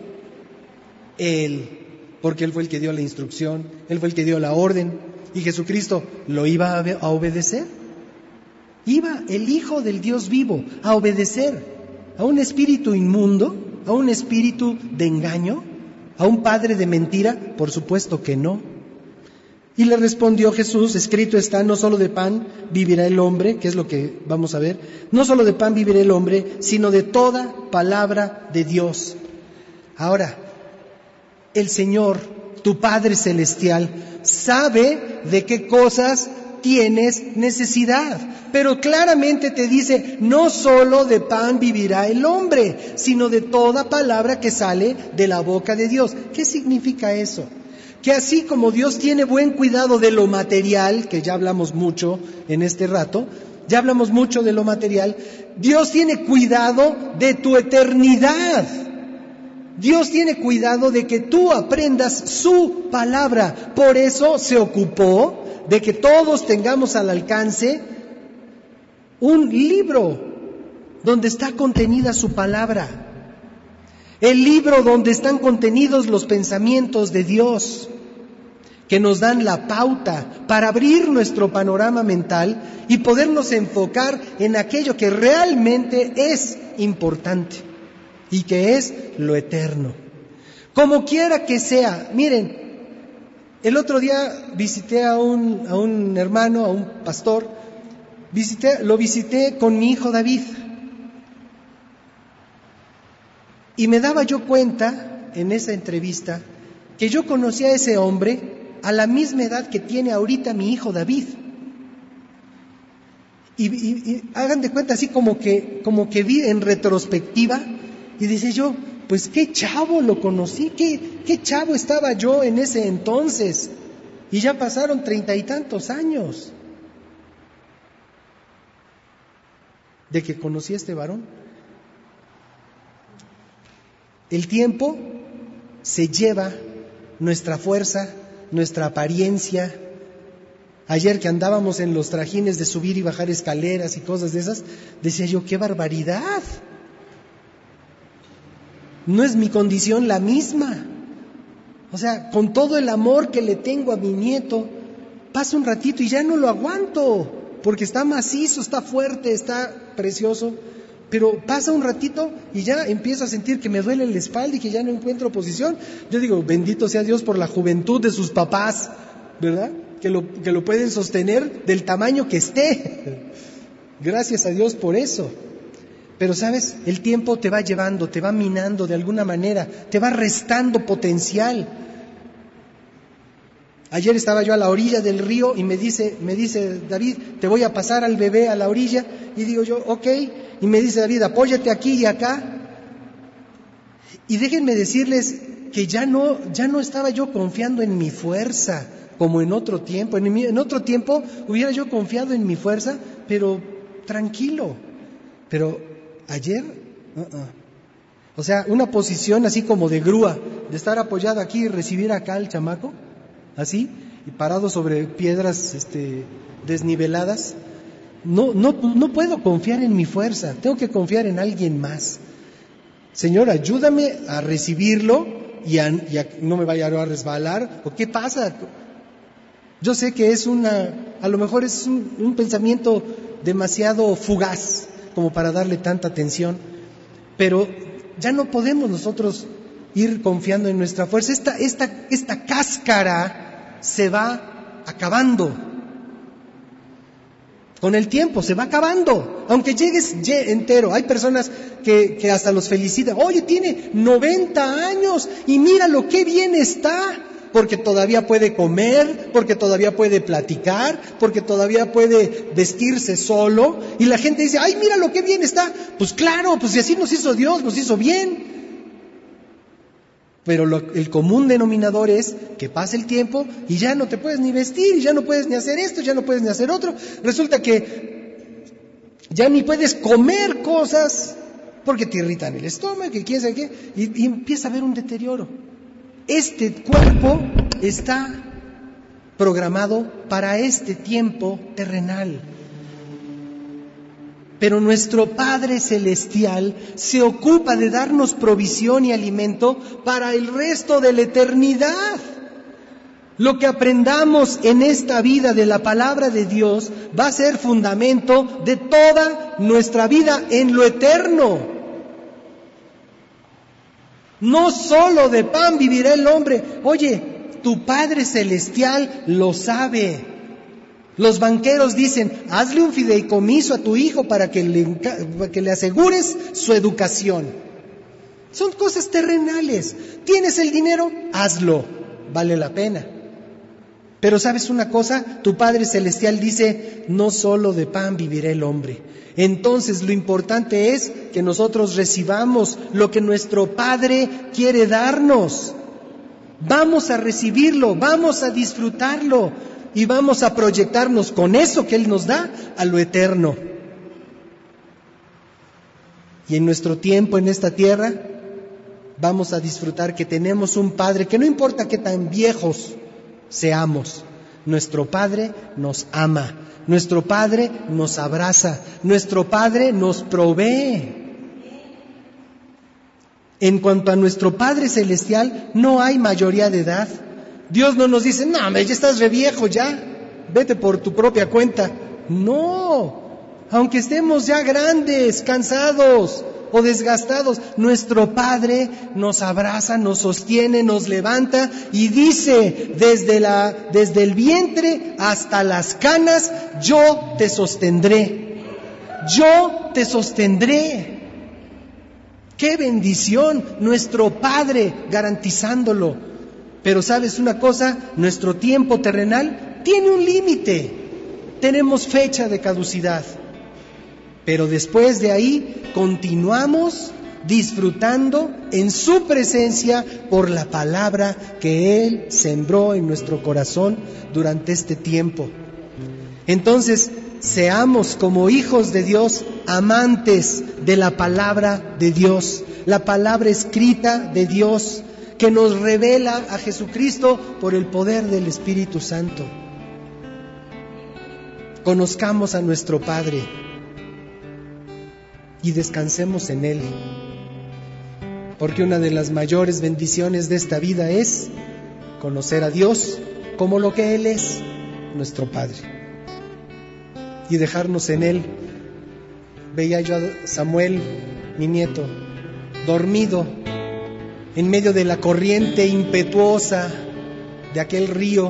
Él, porque él fue el que dio la instrucción, él fue el que dio la orden, y Jesucristo lo iba a obedecer. Iba el Hijo del Dios vivo a obedecer a un espíritu inmundo, a un espíritu de engaño, a un padre de mentira. Por supuesto que no. Y le respondió Jesús, escrito está, no solo de pan vivirá el hombre, que es lo que vamos a ver, no solo de pan vivirá el hombre, sino de toda palabra de Dios. Ahora, el Señor, tu Padre Celestial, sabe de qué cosas tienes necesidad, pero claramente te dice, no solo de pan vivirá el hombre, sino de toda palabra que sale de la boca de Dios. ¿Qué significa eso? Que así como Dios tiene buen cuidado de lo material, que ya hablamos mucho en este rato, ya hablamos mucho de lo material, Dios tiene cuidado de tu eternidad. Dios tiene cuidado de que tú aprendas su palabra. Por eso se ocupó de que todos tengamos al alcance un libro donde está contenida su palabra. El libro donde están contenidos los pensamientos de Dios, que nos dan la pauta para abrir nuestro panorama mental y podernos enfocar en aquello que realmente es importante y que es lo eterno. Como quiera que sea, miren, el otro día visité a un hermano, a un pastor, lo visité con mi hijo David. Y me daba yo cuenta en esa entrevista que yo conocía a ese hombre a la misma edad que tiene ahorita mi hijo David. Y hagan de cuenta así como que vi en retrospectiva y dice yo, pues qué chavo lo conocí, qué chavo estaba yo en ese entonces. Y ya pasaron 30 y tantos años de que conocí a este varón. El tiempo se lleva nuestra fuerza, nuestra apariencia. Ayer que andábamos en los trajines de subir y bajar escaleras y cosas de esas, decía yo, ¡qué barbaridad! No es mi condición la misma. O sea, con todo el amor que le tengo a mi nieto, pasa un ratito y ya no lo aguanto, porque está macizo, está fuerte, está precioso. Pero pasa un ratito y ya empiezo a sentir que me duele la espalda y que ya no encuentro posición. Yo digo, bendito sea Dios por la juventud de sus papás, ¿verdad? Que lo pueden sostener del tamaño que esté. Gracias a Dios por eso. Pero sabes, el tiempo te va llevando, te va minando de alguna manera, te va restando potencial. Ayer estaba yo a la orilla del río y me dice David, te voy a pasar al bebé a la orilla. Y digo yo, ok. Y me dice David, apóyate aquí y acá. Y déjenme decirles que ya no estaba yo confiando en mi fuerza, como en otro tiempo. En otro tiempo hubiera yo confiado en mi fuerza, pero tranquilo. Pero ayer, O sea, una posición así como de grúa, de estar apoyado aquí y recibir acá al chamaco, así, y parado sobre piedras desniveladas. No puedo confiar en mi fuerza, tengo que confiar en alguien más. Señor, ayúdame a recibirlo y no me vaya a resbalar. ¿O qué pasa? Yo sé que a lo mejor es un pensamiento demasiado fugaz como para darle tanta atención, pero ya no podemos nosotros ir confiando en nuestra fuerza. Esta cáscara se va acabando. Con el tiempo se va acabando, aunque llegues entero. Hay personas que hasta los felicitan. Oye, tiene 90 años y mira lo que bien está, porque todavía puede comer, porque todavía puede platicar, porque todavía puede vestirse solo. Y la gente dice, ay, mira lo que bien está. Pues claro, pues si así nos hizo Dios, nos hizo bien. Pero el común denominador es que pasa el tiempo y ya no te puedes ni vestir, ya no puedes ni hacer esto, ya no puedes ni hacer otro. Resulta que ya ni puedes comer cosas porque te irritan el estómago y quién sabe qué, y empieza a haber un deterioro. Este cuerpo está programado para este tiempo terrenal. Pero nuestro Padre Celestial se ocupa de darnos provisión y alimento para el resto de la eternidad. Lo que aprendamos en esta vida de la palabra de Dios va a ser fundamento de toda nuestra vida en lo eterno. No solo de pan vivirá el hombre. Oye, tu Padre Celestial lo sabe. Los banqueros dicen, hazle un fideicomiso a tu hijo para que le asegures su educación. Son cosas terrenales. ¿Tienes el dinero? Hazlo, vale la pena. Pero ¿sabes una cosa? Tu Padre Celestial dice, no solo de pan vivirá el hombre. Entonces lo importante es que nosotros recibamos lo que nuestro Padre quiere darnos. Vamos a recibirlo, vamos a disfrutarlo y vamos a proyectarnos con eso que Él nos da a lo eterno. Y en nuestro tiempo en esta tierra vamos a disfrutar que tenemos un Padre que no importa qué tan viejos seamos, nuestro Padre nos ama, nuestro Padre nos abraza, nuestro Padre nos provee. En cuanto a nuestro Padre Celestial, no hay mayoría de edad. Dios no nos dice, no, ya estás re viejo ya, vete por tu propia cuenta. No, aunque estemos ya grandes, cansados o desgastados, nuestro Padre nos abraza, nos sostiene, nos levanta y dice, desde el vientre hasta las canas, yo te sostendré, yo te sostendré. ¡Qué bendición! Nuestro Padre garantizándolo. Pero ¿sabes una cosa? Nuestro tiempo terrenal tiene un límite. Tenemos fecha de caducidad. Pero después de ahí continuamos disfrutando en su presencia por la palabra que Él sembró en nuestro corazón durante este tiempo. Entonces, seamos como hijos de Dios, amantes de la palabra de Dios, la palabra escrita de Dios, que nos revela a Jesucristo por el poder del Espíritu Santo. Conozcamos a nuestro Padre y descansemos en Él, porque una de las mayores bendiciones de esta vida es conocer a Dios como lo que Él es, nuestro Padre, y dejarnos en Él. Veía yo a Samuel, mi nieto, dormido en medio de la corriente impetuosa de aquel río,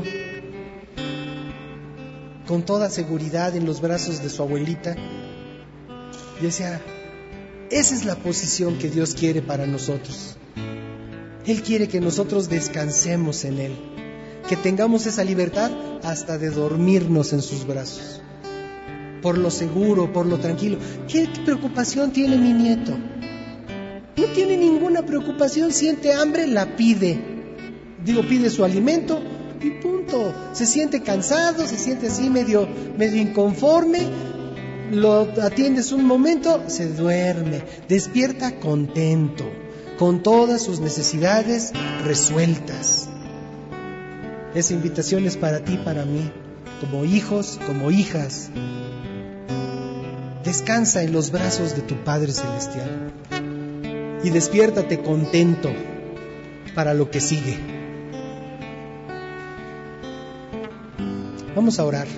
con toda seguridad en los brazos de su abuelita. Y decía, esa es la posición que Dios quiere para nosotros. Él quiere que nosotros descansemos en Él, que tengamos esa libertad hasta de dormirnos en sus brazos, por lo seguro, por lo tranquilo. ¿Qué preocupación tiene mi nieto? No tiene ninguna preocupación, siente hambre, la pide. Pide su alimento y punto. Se siente cansado, se siente así medio inconforme, lo atiendes un momento, se duerme, despierta contento, con todas sus necesidades resueltas. Esa invitación es para ti, para mí, como hijos, como hijas. Descansa en los brazos de tu Padre Celestial y despiértate contento para lo que sigue. Vamos a orar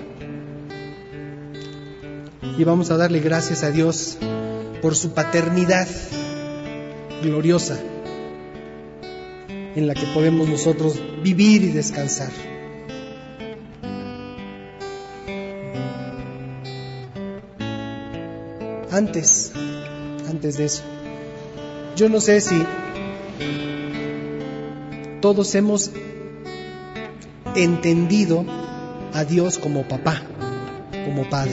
y vamos a darle gracias a Dios por su paternidad gloriosa en la que podemos nosotros vivir y descansar. Antes de eso, yo no sé si todos hemos entendido a Dios como papá, como padre.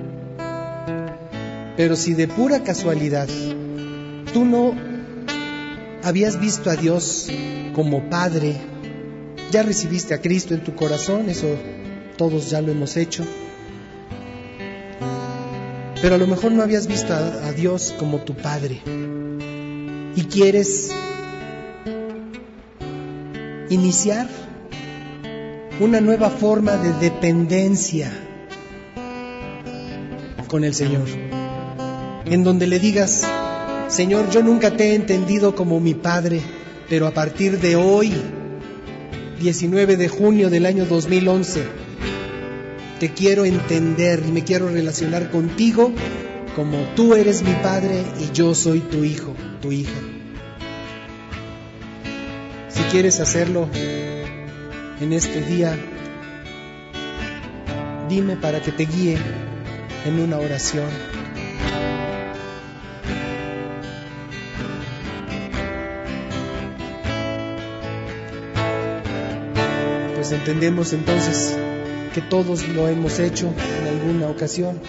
Pero si de pura casualidad tú no habías visto a Dios como padre, ya recibiste a Cristo en tu corazón, eso todos ya lo hemos hecho. Pero a lo mejor no habías visto a Dios como tu Padre y quieres iniciar una nueva forma de dependencia con el Señor, en donde le digas, Señor, yo nunca te he entendido como mi Padre, pero a partir de hoy, 19 de junio del año 2011, te quiero entender y me quiero relacionar contigo como tú eres mi Padre y yo soy tu hijo, tu hija. Si quieres hacerlo, en este día, dime para que te guíe en una oración. Pues entendemos entonces que todos lo hemos hecho en alguna ocasión.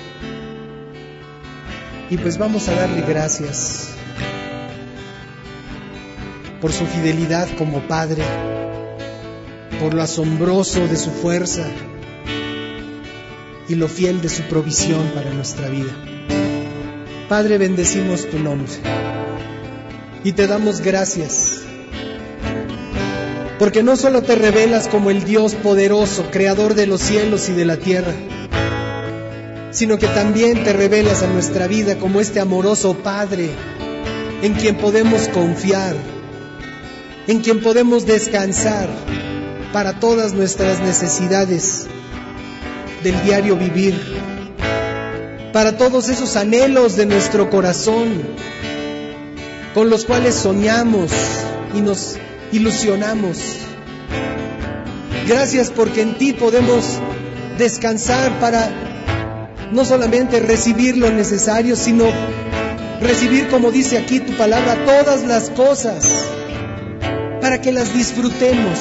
Y pues vamos a darle gracias por su fidelidad como Padre, por lo asombroso de su fuerza y lo fiel de su provisión para nuestra vida. Padre, bendecimos tu nombre y te damos gracias, porque no solo te revelas como el Dios poderoso, creador de los cielos y de la tierra, sino que también te revelas a nuestra vida como este amoroso Padre en quien podemos confiar, en quien podemos descansar para todas nuestras necesidades del diario vivir, para todos esos anhelos de nuestro corazón con los cuales soñamos y nos ilusionamos. Gracias porque en ti podemos descansar para no solamente recibir lo necesario, sino recibir, como dice aquí tu palabra, todas las cosas, para que las disfrutemos.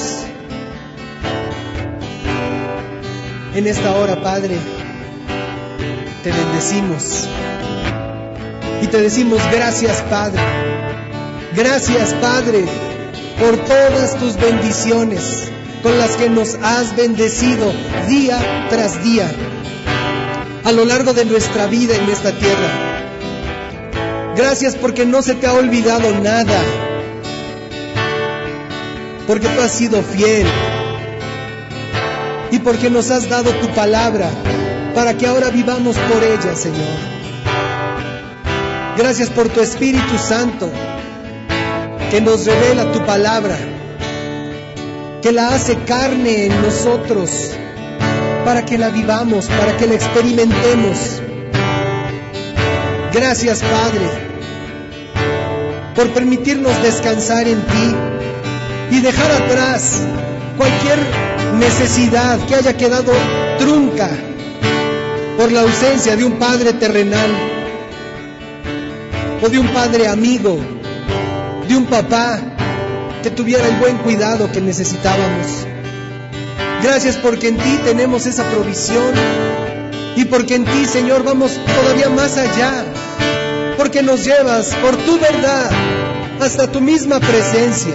En esta hora, Padre, te bendecimos y te decimos gracias, Padre. Gracias, Padre, por todas tus bendiciones con las que nos has bendecido día tras día a lo largo de nuestra vida en esta tierra. Gracias porque no se te ha olvidado nada, porque tú has sido fiel y porque nos has dado tu palabra para que ahora vivamos por ella, Señor. Gracias por tu Espíritu Santo que nos revela tu palabra, que la hace carne en nosotros para que la vivamos, para que la experimentemos. Gracias, Padre, por permitirnos descansar en ti y dejar atrás cualquier necesidad que haya quedado trunca por la ausencia de un Padre terrenal o de un Padre amigo, de un papá que tuviera el buen cuidado que necesitábamos. Gracias porque en ti tenemos esa provisión y porque en ti, Señor, vamos todavía más allá, porque nos llevas por tu verdad hasta tu misma presencia,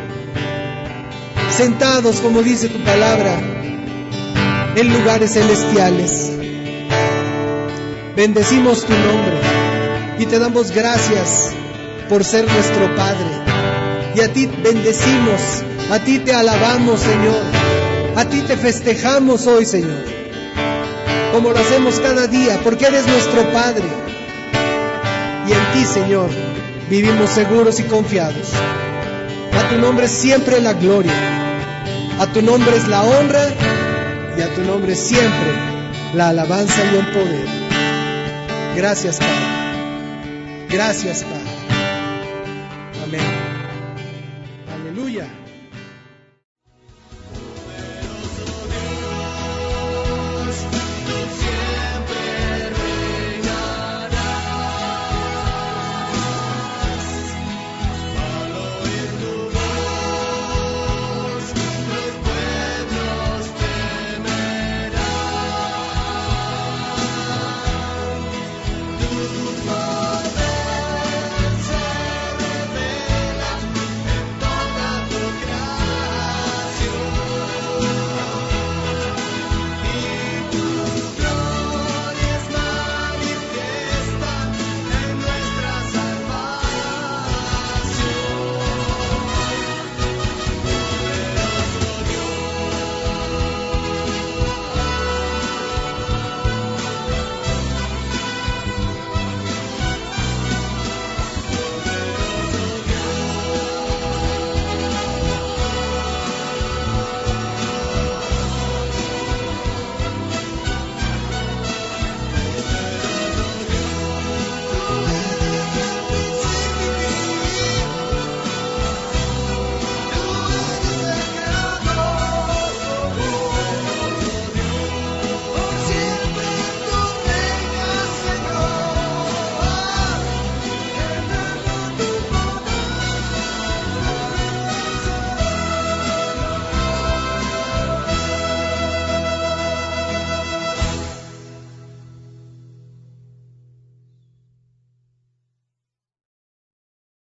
sentados, como dice tu palabra, en lugares celestiales. Bendecimos tu nombre y te damos gracias por ser nuestro Padre. Y a ti bendecimos, a ti te alabamos, Señor, a ti te festejamos hoy, Señor, como lo hacemos cada día, porque eres nuestro Padre. Y en ti, Señor, vivimos seguros y confiados. A tu nombre siempre la gloria, a tu nombre es la honra y a tu nombre siempre la alabanza y el poder. Gracias, Padre. Gracias, Padre. Amén. Aleluya.